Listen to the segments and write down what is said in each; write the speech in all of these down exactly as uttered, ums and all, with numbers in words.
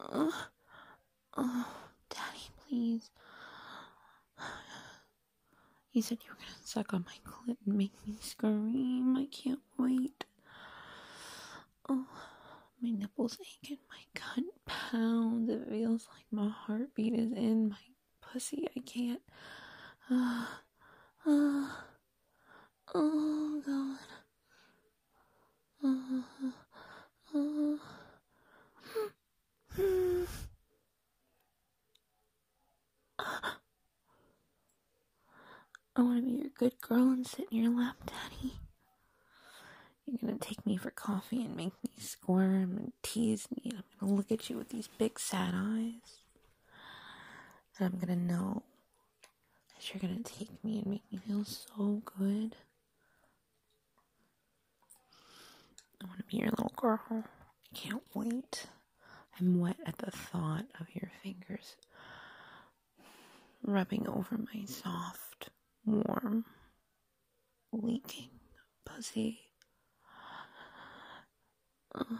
Uh, oh, Daddy, please. You said you were gonna suck on my clit and make me scream. I can't wait. Oh, my nipples ache and my cunt pounds. It feels like my heartbeat is in my pussy. I can't. Uh, uh, oh, God. Uh, uh, uh. I want to be your good girl and sit in your lap, Daddy. You're gonna take me for coffee and make me squirm and tease me. And I'm gonna look at you with these big sad eyes. And I'm gonna know that you're gonna take me and make me feel so good. I want to be your little girl. I can't wait. I'm wet at the thought of your fingers rubbing over my soft, warm, leaking pussy. Uh,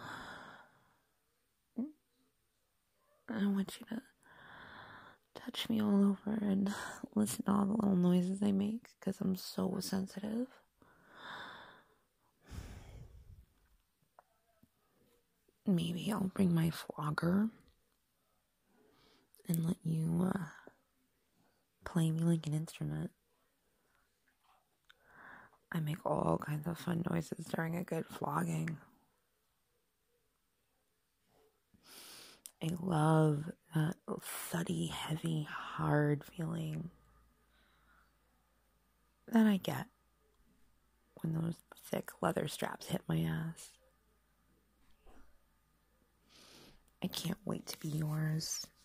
I want you to touch me all over and listen to all the little noises I make because I'm so sensitive. Maybe I'll bring my flogger and let you uh, play me like an instrument. I make all kinds of fun noises during a good flogging. I love that thuddy, heavy, hard feeling that I get when those thick leather straps hit my ass. I can't wait to be yours.